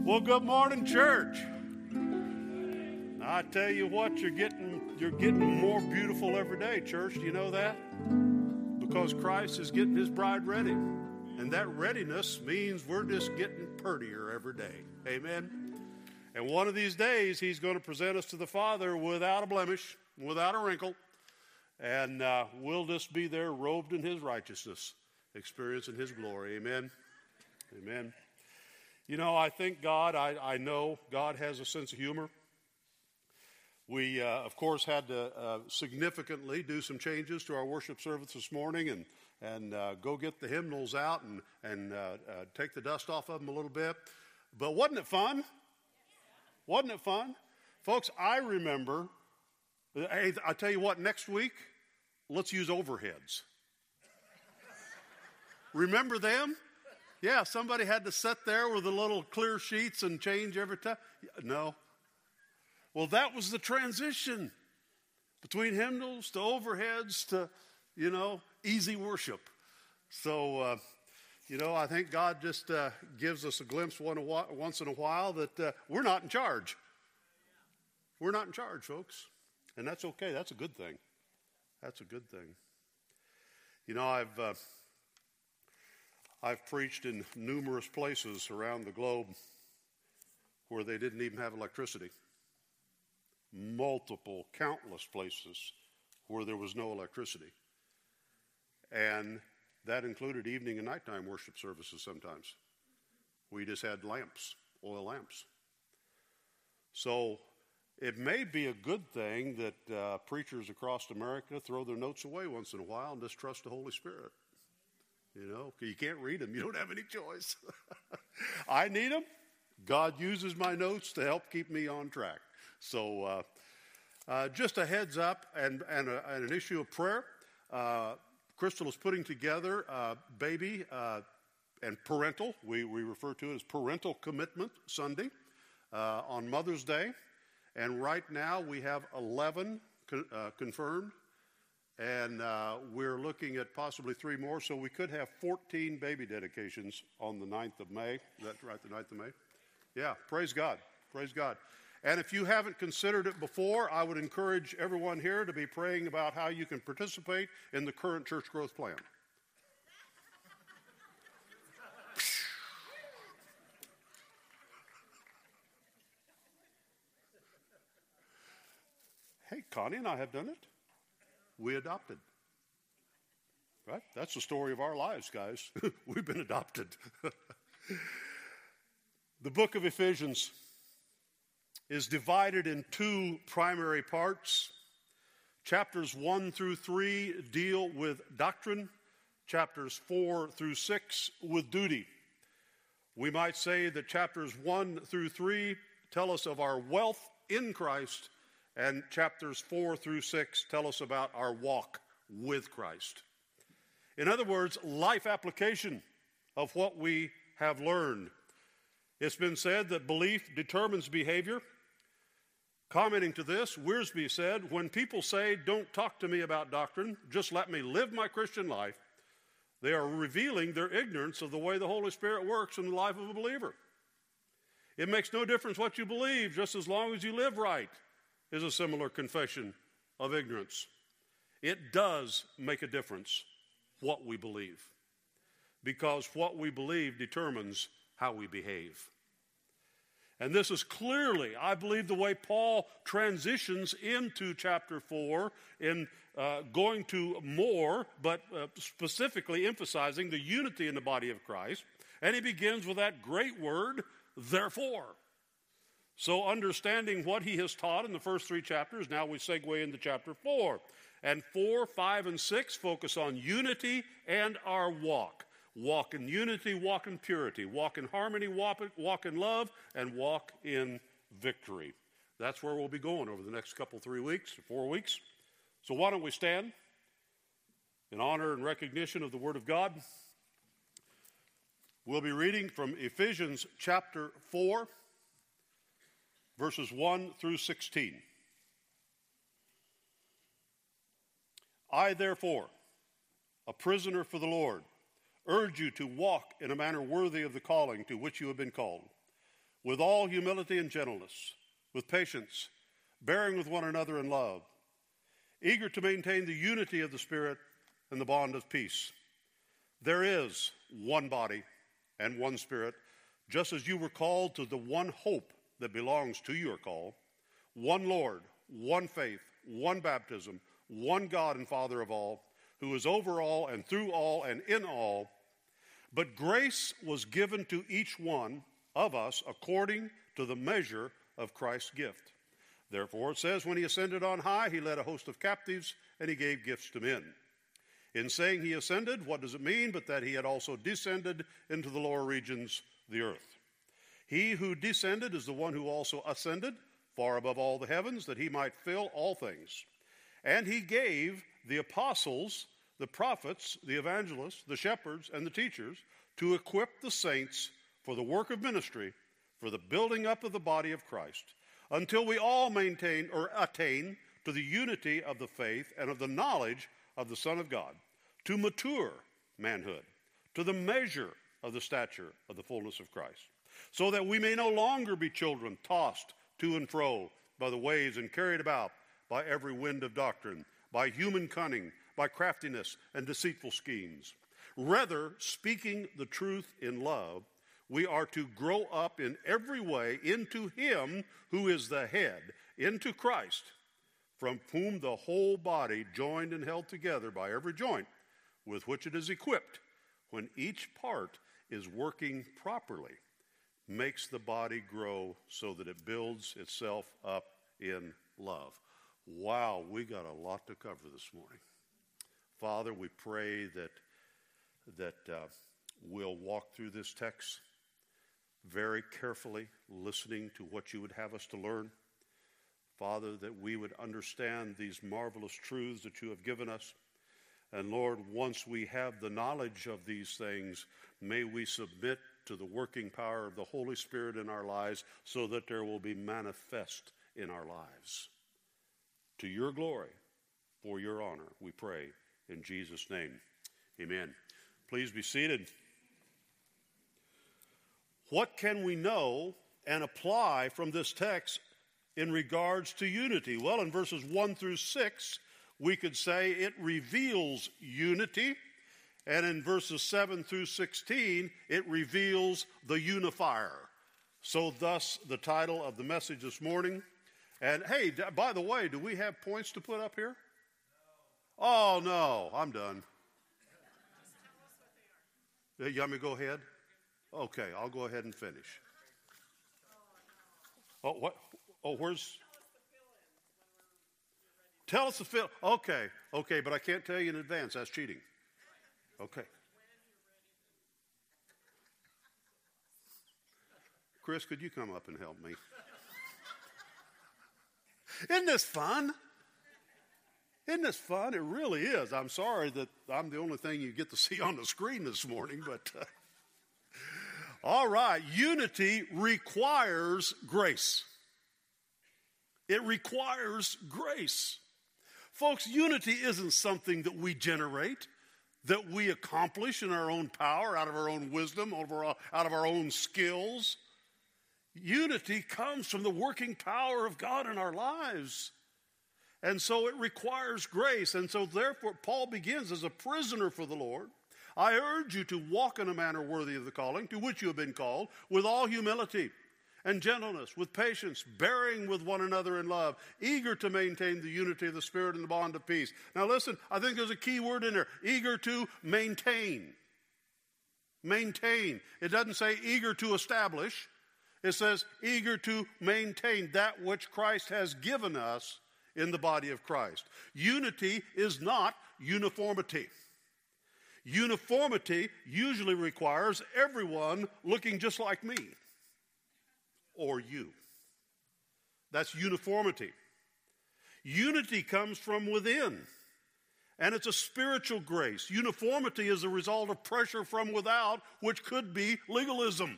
Well, good morning, church. I tell you what, you're getting more beautiful every day, church. Do you know that? Because Christ is getting his bride ready. And that readiness means we're just getting prettier every day. Amen. And one of these days, he's going to present us to the Father without a blemish, without a wrinkle. And we'll just be there robed in his righteousness, experiencing his glory. Amen. Amen. You know, I thank God. I know God has a sense of humor. We, of course, had to significantly do some changes to our worship service this morning and go get the hymnals out and take the dust off of them a little bit. But wasn't it fun? Wasn't it fun? Folks, I remember, hey, I tell you what, next week, let's use overheads. Remember them? Yeah, somebody had to sit there with the little clear sheets and change every time. No. Well, that was the transition between hymnals to overheads to, easy worship. So, I think God just gives us a glimpse once in a while that we're not in charge. We're not in charge, folks. And that's okay. That's a good thing. That's a good thing. I've preached in numerous places around the globe where they didn't even have electricity. Multiple, countless places where there was no electricity. And that included evening and nighttime worship services sometimes. We just had lamps, oil lamps. So it may be a good thing that preachers across America throw their notes away once in a while and just trust the Holy Spirit. You can't read them. You don't have any choice. I need them. God uses my notes to help keep me on track. So just a heads up and an issue of prayer. Crystal is putting together baby and parental. We refer to it as Parental Commitment Sunday on Mother's Day. And right now we have 11 confirmed. And we're looking at possibly 3 more, so we could have 14 baby dedications on the 9th of May. Is that right, the 9th of May? Yeah, praise God. Praise God. And if you haven't considered it before, I would encourage everyone here to be praying about how you can participate in the current church growth plan. Hey, Connie and I have done it. We adopted. Right? That's the story of our lives, guys. We've been adopted. The book of Ephesians is divided in 2 primary parts. Chapters 1 through 3 deal with doctrine. Chapters 4 through 6 with duty. We might say that chapters 1 through 3 tell us of our wealth in Christ, and chapters 4 through 6 tell us about our walk with Christ. In other words, life application of what we have learned. It's been said that belief determines behavior. Commenting to this, Wiersbe said, when people say, don't talk to me about doctrine, just let me live my Christian life, they are revealing their ignorance of the way the Holy Spirit works in the life of a believer. It makes no difference what you believe, just as long as you live right, is a similar confession of ignorance. It does make a difference what we believe, because what we believe determines how we behave. And this is clearly, I believe, the way Paul transitions into chapter 4 in going to more, but specifically emphasizing the unity in the body of Christ. And he begins with that great word, therefore. So understanding what he has taught in the first 3 chapters, now we segue into chapter 4. And 4, 5, and 6 focus on unity and our walk. Walk in unity, walk in purity, walk in harmony, walk in love, and walk in victory. That's where we'll be going over the next 4 weeks. So why don't we stand in honor and recognition of the Word of God. We'll be reading from Ephesians chapter 4, verses 1 through 16. I, therefore, a prisoner for the Lord, urge you to walk in a manner worthy of the calling to which you have been called, with all humility and gentleness, with patience, bearing with one another in love, eager to maintain the unity of the Spirit and the bond of peace. There is one body and one Spirit, just as you were called to the one hope that belongs to your call, one Lord, one faith, one baptism, one God and Father of all, who is over all and through all and in all. But grace was given to each one of us according to the measure of Christ's gift. Therefore, it says, when he ascended on high, he led a host of captives, and he gave gifts to men. In saying he ascended, what does it mean but that he had also descended into the lower regions, the earth? He who descended is the one who also ascended far above all the heavens, that he might fill all things. And he gave the apostles, the prophets, the evangelists, the shepherds, and the teachers to equip the saints for the work of ministry, for the building up of the body of Christ, until we all maintain or attain to the unity of the faith and of the knowledge of the Son of God, to mature manhood, to the measure of the stature of the fullness of Christ, so that we may no longer be children tossed to and fro by the waves and carried about by every wind of doctrine, by human cunning, by craftiness and deceitful schemes. Rather, speaking the truth in love, we are to grow up in every way into him who is the head, into Christ, from whom the whole body, joined and held together by every joint with which it is equipped, when each part is working properly, makes the body grow so that it builds itself up in love. Wow, we got a lot to cover this morning. Father, we pray that we'll walk through this text very carefully, listening to what you would have us to learn. Father, that we would understand these marvelous truths that you have given us. And Lord, once we have the knowledge of these things, may we submit to the working power of the Holy Spirit in our lives so that there will be manifest in our lives. To your glory, for your honor, we pray in Jesus' name. Amen. Please be seated. What can we know and apply from this text in regards to unity? Well, in verses 1 through 6, we could say it reveals unity. And in verses 7 through 16, it reveals the unifier. So thus, the title of the message this morning. And hey, by the way, do we have points to put up here? No. Oh, no, I'm done. You want me to go ahead? Okay, I'll go ahead and finish. Oh, what? Oh, where's? Tell us the fill. Okay, but I can't tell you in advance. That's cheating. Okay. Chris, could you come up and help me? Isn't this fun? Isn't this fun? It really is. I'm sorry that I'm the only thing you get to see on the screen this morning, but all right. Unity requires grace. It requires grace. Folks, unity isn't something that we generate, that we accomplish in our own power, out of our own wisdom, out of our own skills. Unity comes from the working power of God in our lives. And so it requires grace. And so therefore, Paul begins as a prisoner for the Lord. I urge you to walk in a manner worthy of the calling to which you have been called, with all humility and gentleness, with patience, bearing with one another in love, eager to maintain the unity of the Spirit and the bond of peace. Now listen, I think there's a key word in there, eager to maintain. Maintain. It doesn't say eager to establish. It says eager to maintain that which Christ has given us in the body of Christ. Unity is not uniformity. Uniformity usually requires everyone looking just like me or you. That's uniformity. Unity comes from within, and it's a spiritual grace. Uniformity is a result of pressure from without, which could be legalism.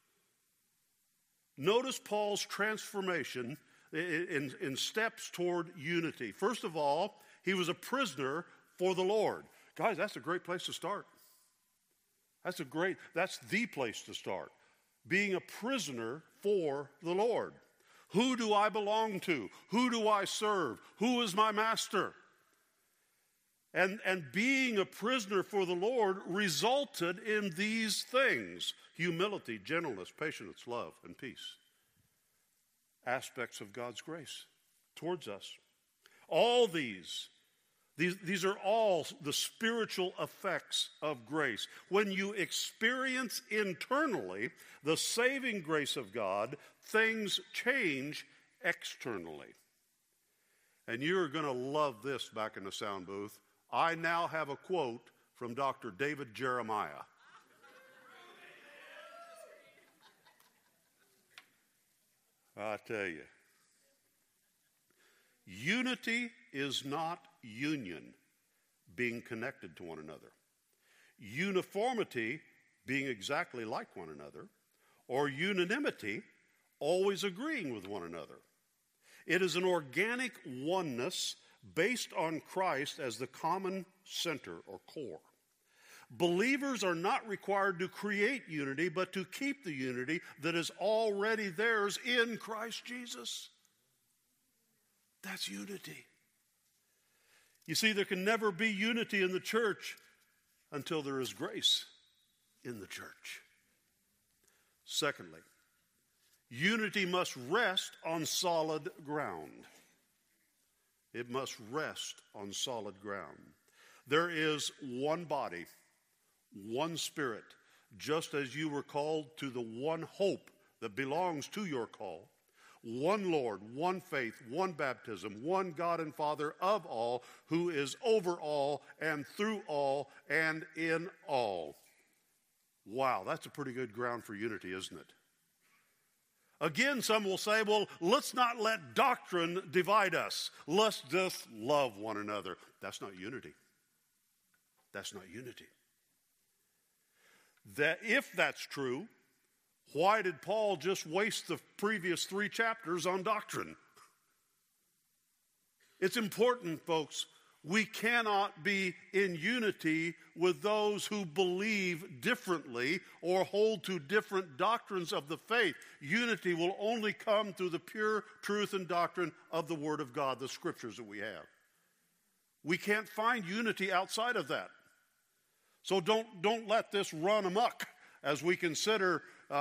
Notice Paul's transformation in steps toward unity. First of all, he was a prisoner for the Lord. Guys, that's a great place to start. That's the place to start. being a prisoner for the Lord. Who do I belong to? Who do I serve? Who is my master? And being a prisoner for the Lord resulted in these things: humility, gentleness, patience, love, and peace. Aspects of God's grace towards us. All these are all the spiritual effects of grace. When you experience internally the saving grace of God, things change externally. And you're going to love this back in the sound booth. I now have a quote from Dr. David Jeremiah. I tell you, unity is not union, being connected to one another. Uniformity, being exactly like one another, or unanimity, always agreeing with one another. It is an organic oneness based on Christ as the common center or core. Believers are not required to create unity, but to keep the unity that is already theirs in Christ Jesus. That's unity. You see, there can never be unity in the church until there is grace in the church. Secondly, unity must rest on solid ground. It must rest on solid ground. There is one body, one Spirit, just as you were called to the one hope that belongs to your call. One Lord, one faith, one baptism, one God and Father of all, who is over all and through all and in all. Wow, that's a pretty good ground for unity, isn't it? Again, some will say, well, let's not let doctrine divide us. Let's just love one another. That's not unity. That's not unity. That if that's true, why did Paul just waste the previous 3 chapters on doctrine? It's important, folks. We cannot be in unity with those who believe differently or hold to different doctrines of the faith. Unity will only come through the pure truth and doctrine of the Word of God, the Scriptures that we have. We can't find unity outside of that. So don't let this run amok as we consider,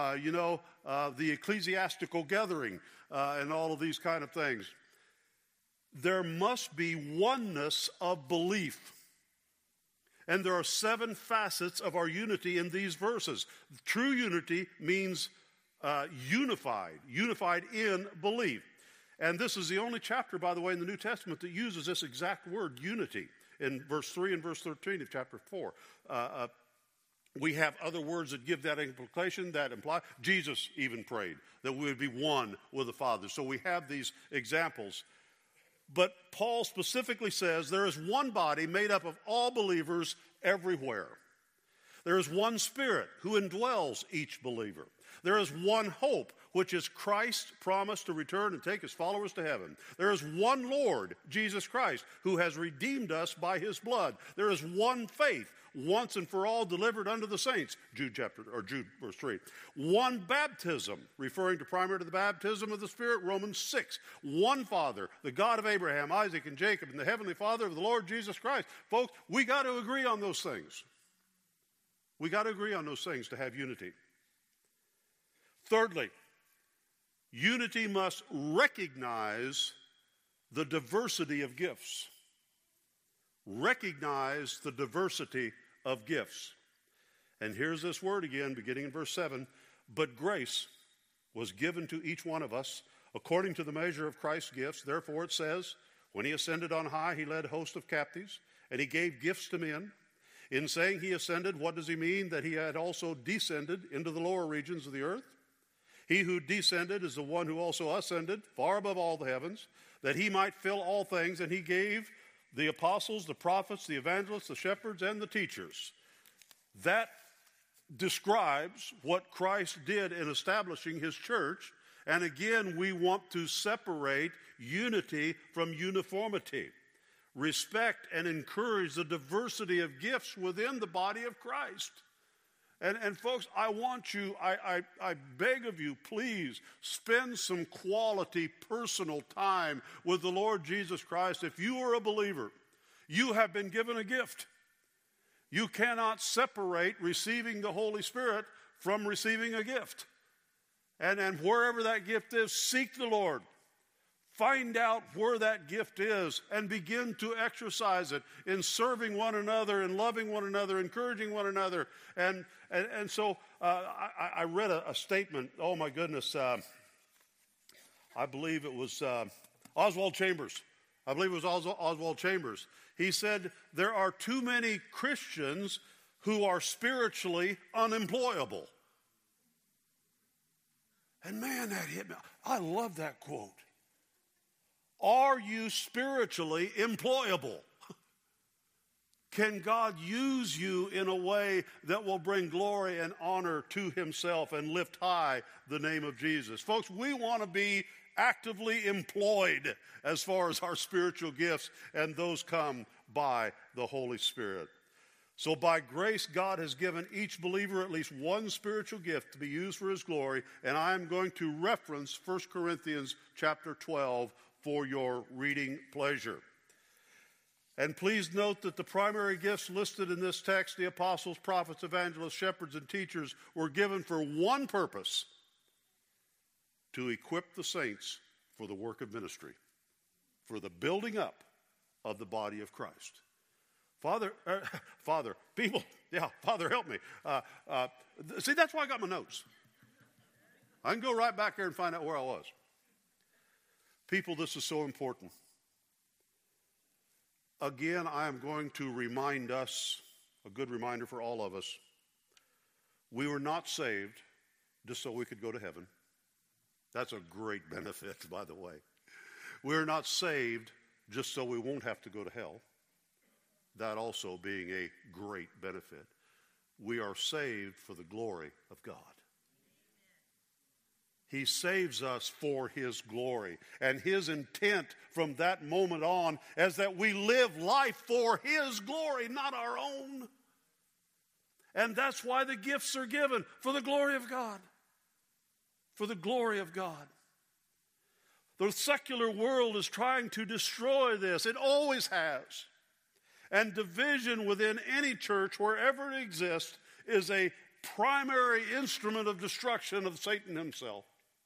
the ecclesiastical gathering and all of these kind of things. There must be oneness of belief. And there are 7 facets of our unity in these verses. True unity means unified in belief. And this is the only chapter, by the way, in the New Testament that uses this exact word, unity, in verse 3 and verse 13 of chapter 4. We have other words that give that implication, that imply. Jesus even prayed that we would be one with the Father. So we have these examples. But Paul specifically says there is one body made up of all believers everywhere. There is one Spirit who indwells each believer. There is one hope, which is Christ's promise to return and take his followers to heaven. There is one Lord, Jesus Christ, who has redeemed us by his blood. There is one faith, once and for all delivered unto the saints, Jude verse 3. One baptism, referring to primarily to the baptism of the Spirit, Romans 6. One Father, the God of Abraham, Isaac, and Jacob, and the Heavenly Father of the Lord Jesus Christ. Folks, we got to agree on those things. We got to agree on those things to have unity. Thirdly, unity must recognize the diversity of gifts. Recognize the diversity of gifts. And here's this word again, beginning in verse 7. But grace was given to each one of us according to the measure of Christ's gifts. Therefore it says, when he ascended on high, he led a host of captives, and he gave gifts to men. In saying he ascended, what does he mean? That he had also descended into the lower regions of the earth? He who descended is the one who also ascended far above all the heavens, that he might fill all things, and he gave the apostles, the prophets, the evangelists, the shepherds, and the teachers. That describes what Christ did in establishing his church. And again, we want to separate unity from uniformity. Respect and encourage the diversity of gifts within the body of Christ. And folks, I want you, I beg of you, please spend some quality personal time with the Lord Jesus Christ. If you are a believer, you have been given a gift. You cannot separate receiving the Holy Spirit from receiving a gift. And wherever that gift is, seek the Lord. Find out where that gift is and begin to exercise it in serving one another and loving one another, encouraging one another. And so I read a statement. Oh, my goodness. I believe it was Oswald Chambers. I believe it was Oswald Chambers. He said, there are too many Christians who are spiritually unemployable. And man, that hit me. I love that quote. Are you spiritually employable? Can God use you in a way that will bring glory and honor to himself and lift high the name of Jesus? Folks, we want to be actively employed as far as our spiritual gifts, and those come by the Holy Spirit. So by grace, God has given each believer at least one spiritual gift to be used for his glory, and I am going to reference 1 Corinthians chapter 12 for your reading pleasure. And please note that the primary gifts listed in this text, the apostles, prophets, evangelists, shepherds, and teachers, were given for one purpose: to equip the saints for the work of ministry, for the building up of the body of Christ. Father, help me. See, that's why I got my notes. I can go right back there and find out where I was. People, this is so important. Again, I am going to remind us, a good reminder for all of us, we were not saved just so we could go to heaven. That's a great benefit, by the way. We're not saved just so we won't have to go to hell. That also being a great benefit. We are saved for the glory of God. He saves us for his glory. And his intent from that moment on is that we live life for his glory, not our own. And that's why the gifts are given, for the glory of God. For the glory of God. The secular world is trying to destroy this. It always has. And division within any church, wherever it exists, is a primary instrument of destruction of Satan himself.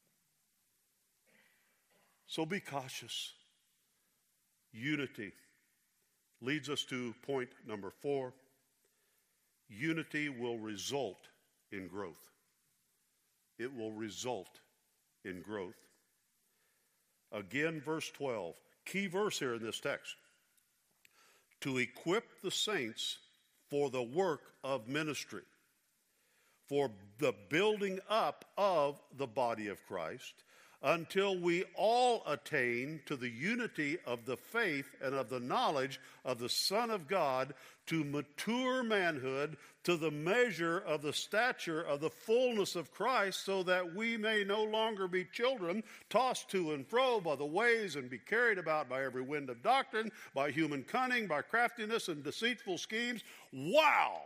So be cautious. Unity leads us to point number 4. Unity will result in growth. It will result in growth. Again, verse 12. Key verse here in this text. To equip the saints for the work of ministry, for the building up of the body of Christ, until we all attain to the unity of the faith and of the knowledge of the Son of God, to mature manhood, to the measure of the stature of the fullness of Christ, so that we may no longer be children, tossed to and fro by the waves and be carried about by every wind of doctrine, by human cunning, by craftiness and deceitful schemes. Wow!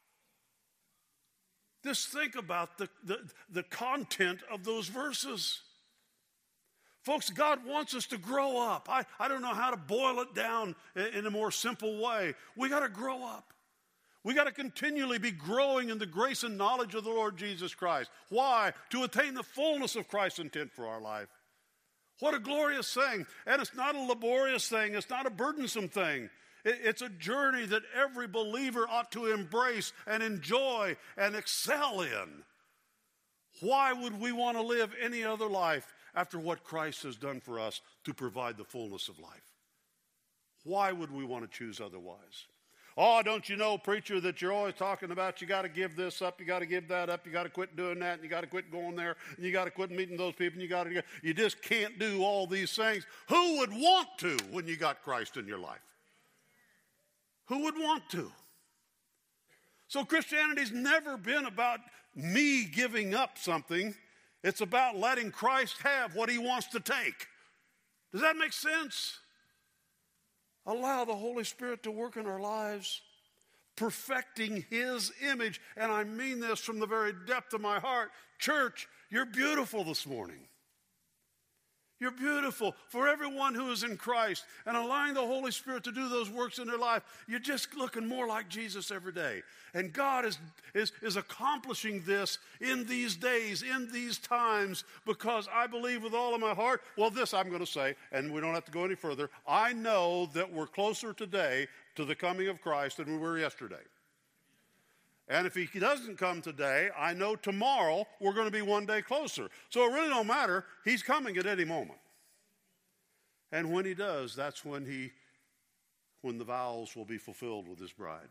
Just think about the content of those verses. Folks, God wants us to grow up. I don't know how to boil it down in a more simple way. We got to grow up. We got to continually be growing in the grace and knowledge of the Lord Jesus Christ. Why? To attain the fullness of Christ's intent for our life. What a glorious thing. And it's not a laborious thing. It's not a burdensome thing. It's a journey that every believer ought to embrace and enjoy and excel in. Why would we want to live any other life after what Christ has done for us to provide the fullness of life? Why would we want to choose otherwise? Oh, don't you know, preacher, that you're always talking about you got to give this up, you got to give that up, you got to quit doing that, and you got to quit going there, and you got to quit meeting those people, and you just can't do all these things. Who would want to when you got Christ in your life? Who would want to? So Christianity's never been about me giving up something. It's about letting Christ have what he wants to take. Does that make sense? Allow the Holy Spirit to work in our lives. perfecting his image. And I mean this from the very depth of my heart. Church, you're beautiful this morning. You're beautiful. For everyone who is in Christ and allowing the Holy Spirit to do those works in their life, you're just looking more like Jesus every day. And God is accomplishing this in these days, in these times, because I believe with all of my heart, well, this I'm going to say, and we don't have to go any further, I know that we're closer today to the coming of Christ than we were yesterday. And if he doesn't come today, I know tomorrow we're going to be one day closer. So it really don't matter. He's coming at any moment. And when he does, that's when the vows will be fulfilled with his bride.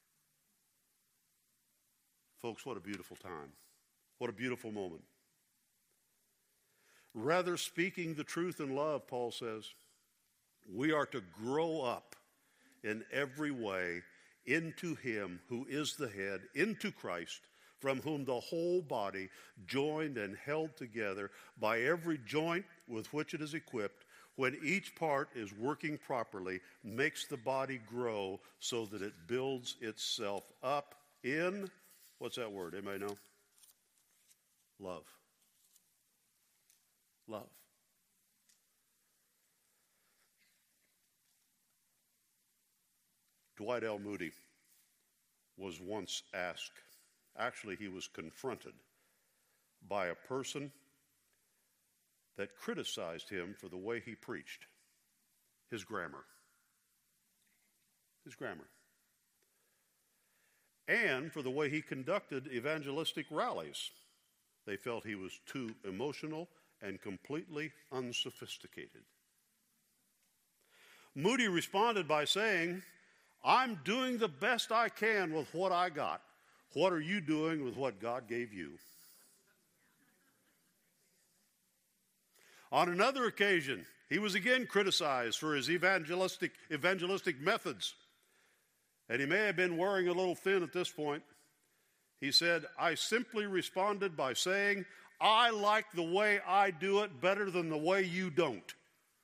Folks, what a beautiful time. What a beautiful moment. Rather, speaking the truth in love, Paul says, we are to grow up in every way into him who is the head, into Christ, from whom the whole body, joined and held together by every joint with which it is equipped, when each part is working properly, makes the body grow so that it builds itself up in, what's that word? Anybody know? Love. Love. Dwight L. Moody was once asked, actually he was confronted by a person that criticized him for the way he preached, his grammar. His grammar. And for the way he conducted evangelistic rallies. They felt he was too emotional and completely unsophisticated. Moody responded by saying, I'm doing the best I can with what I got. What are you doing with what God gave you? On another occasion, he was again criticized for his evangelistic methods. And he may have been wearing a little thin at this point. He said, I simply responded by saying, I like the way I do it better than the way you don't.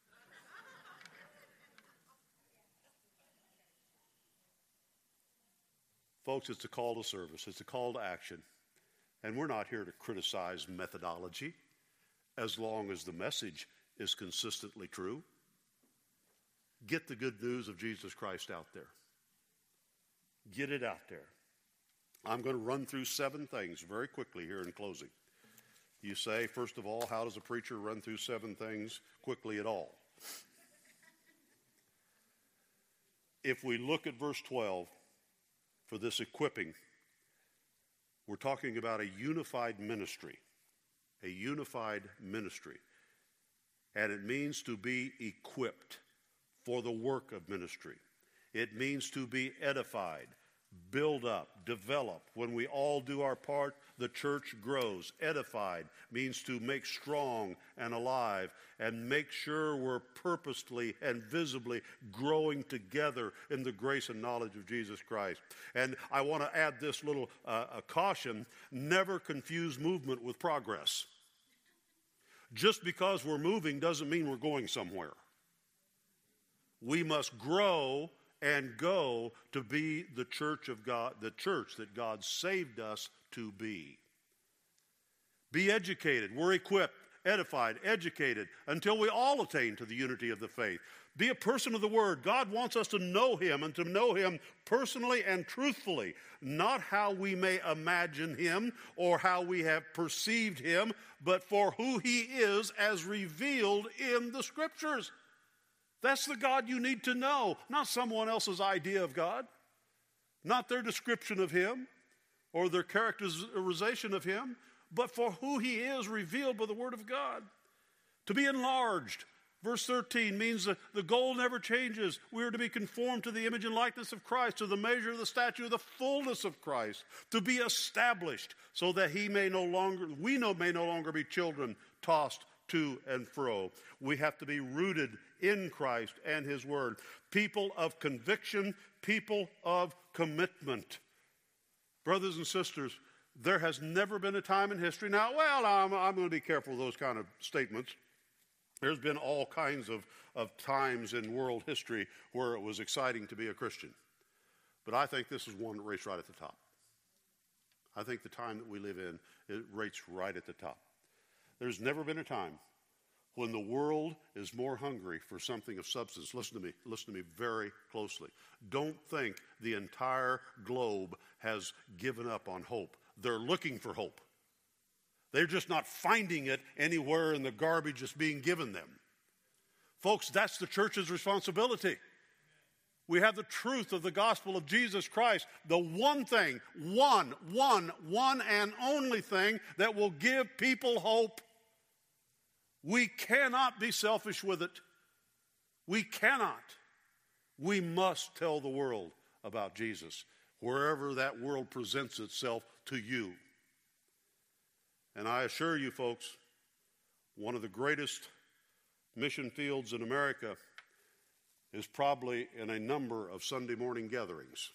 Folks, it's a call to service. It's a call to action. And we're not here to criticize methodology as long as the message is consistently true. Get the good news of Jesus Christ out there. Get it out there. I'm going to run through 7 things very quickly here in closing. You say, first of all, how does a preacher run through 7 things quickly at all? If we look at verse 12, for this equipping, we're talking about a unified ministry. A unified ministry. And it means to be equipped for the work of ministry. It means to be edified, build up, develop. When we all do our part, the church grows. Edified means to make strong and alive and make sure we're purposely and visibly growing together in the grace and knowledge of Jesus Christ. And I want to add this little caution. Never confuse movement with progress. Just because we're moving doesn't mean we're going somewhere. We must grow and go to be the church of God, the church that God saved us to be. Be educated. We're equipped, edified, educated, until we all attain to the unity of the faith. Be a person of the Word. God wants us to know Him and to know Him personally and truthfully, not how we may imagine Him or how we have perceived Him, but for who He is as revealed in the Scriptures. That's the God you need to know, not someone else's idea of God, not their description of Him or their characterization of Him, but for who He is revealed by the Word of God. To be enlarged, verse 13, means that the goal never changes. We are to be conformed to the image and likeness of Christ, to the measure of the stature of the fullness of Christ, to be established so that we may no longer be children tossed to and fro. We have to be rooted in Christ and His Word. People of conviction, people of commitment. Brothers and sisters, there has never been a time in history. Now, I'm going to be careful with those kind of statements. There's been all kinds of times in world history where it was exciting to be a Christian. But I think this is one that rates right at the top. I think the time that we live in, it rates right at the top. There's never been a time when the world is more hungry for something of substance. Listen to me very closely. Don't think the entire globe has given up on hope. They're looking for hope. They're just not finding it anywhere in the garbage that's being given them. Folks, that's the church's responsibility. We have the truth of the gospel of Jesus Christ, the one thing, one and only thing that will give people hope. We cannot be selfish with it. We cannot. We must tell the world about Jesus, wherever that world presents itself to you. And I assure you, folks, one of the greatest mission fields in America is probably in a number of Sunday morning gatherings.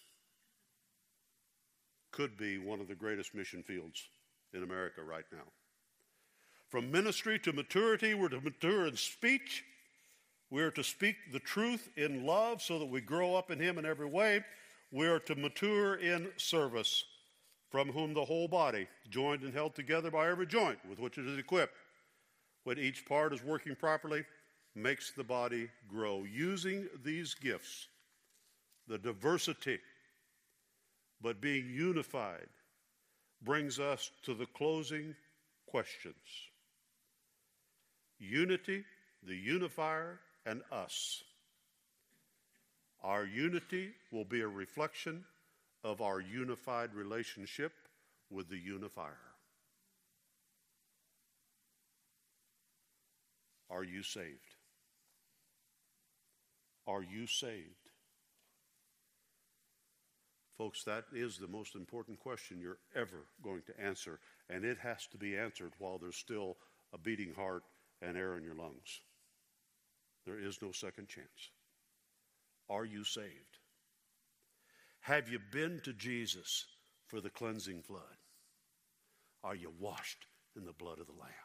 Could be one of the greatest mission fields in America right now. From ministry to maturity, we're to mature in speech. We're to speak the truth in love so that we grow up in Him in every way. We are to mature in service, from whom the whole body, joined and held together by every joint with which it is equipped, when each part is working properly, makes the body grow. Using these gifts, the diversity, but being unified, brings us to the closing questions. Unity, the unifier, and us. Our unity will be a reflection of our unified relationship with the unifier. Are you saved? Are you saved? Folks, that is the most important question you're ever going to answer, and it has to be answered while there's still a beating heart and air in your lungs. There is no second chance. Are you saved? Have you been to Jesus for the cleansing flood? Are you washed in the blood of the Lamb?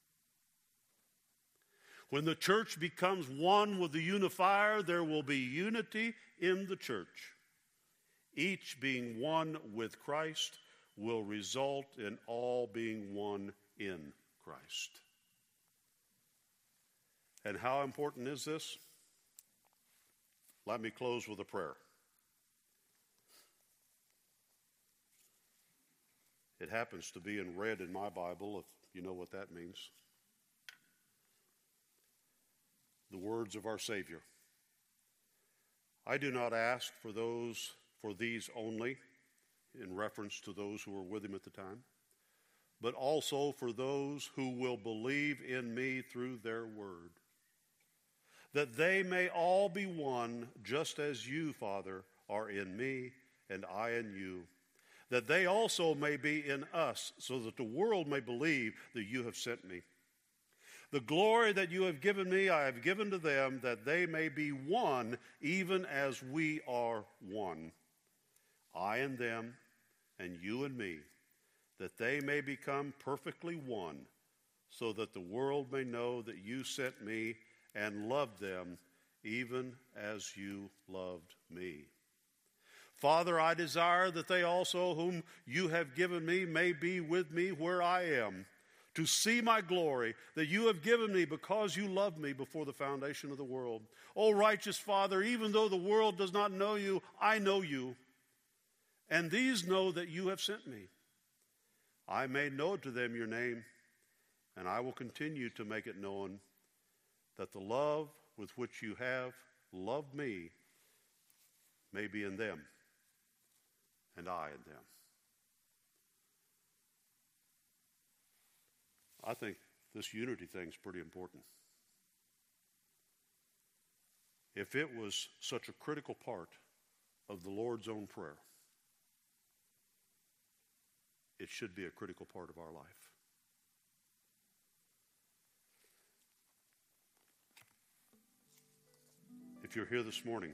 When the church becomes one with the unifier, there will be unity in the church. Each being one with Christ will result in all being one in Christ. And how important is this? Let me close with a prayer. It happens to be in red in my Bible, if you know what that means. The words of our Savior. I do not ask for these only, in reference to those who were with him at the time, but also for those who will believe in me through their word, that they may all be one, just as you, Father, are in me and I in you, that they also may be in us, so that the world may believe that you have sent me. The glory that you have given me, I have given to them, that they may be one, even as we are one. I and them, and you and me, that they may become perfectly one, so that the world may know that you sent me and loved them, even as you loved me. Father, I desire that they also, whom you have given me, may be with me where I am, to see my glory that you have given me because you loved me before the foundation of the world. O righteous Father, even though the world does not know you, I know you, and these know that you have sent me. I made known to them your name, and I will continue to make it known, that the love with which you have loved me may be in them, and I in them. I think this unity thing is pretty important. If it was such a critical part of the Lord's own prayer, it should be a critical part of our life. If you're here this morning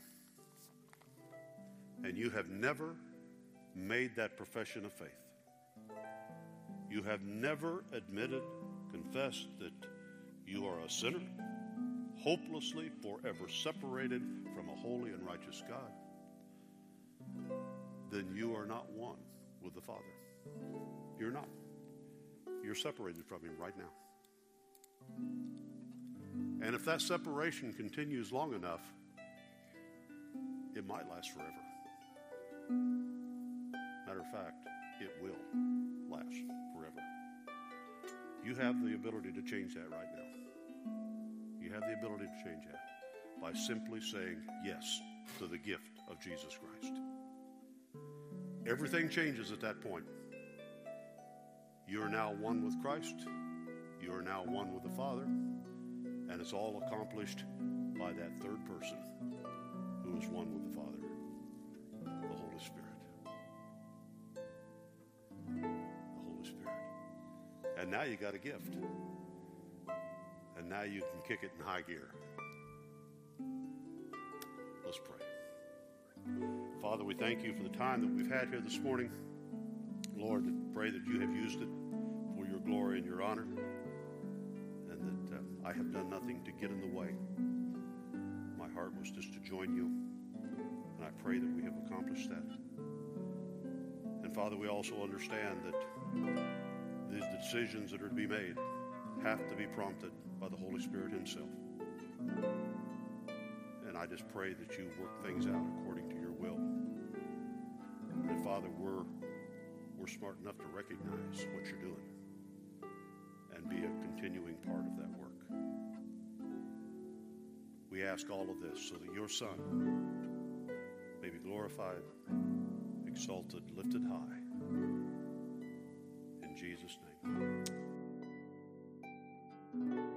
and you have never made that profession of faith, you have never admitted, confessed that you are a sinner, hopelessly forever separated from a holy and righteous God, then you are not one with the Father. You're not. You're separated from him right now. And if that separation continues long enough, it might last forever. Matter of fact, it will last forever. You have the ability to change that right now. You have the ability to change that by simply saying yes to the gift of Jesus Christ. Everything changes at that point. You are now one with Christ. You are now one with the Father. And it's all accomplished by that third person who is one with the Father, the Holy Spirit. The Holy Spirit. And now you got a gift. And now you can kick it in high gear. Let's pray. Father, we thank you for the time that we've had here this morning. Lord, I pray that you have used it for your glory and your honor, and that I have done nothing to get in the way. My heart was just to join you, and I pray that we have accomplished that. And Father, we also understand that these decisions that are to be made have to be prompted by the Holy Spirit himself. And I just pray that you work things out according to your will. And Father, we're smart enough to recognize what you're doing and be a continuing part of that work. We ask all of this so that your Son may be glorified, exalted, lifted high. In Jesus' name.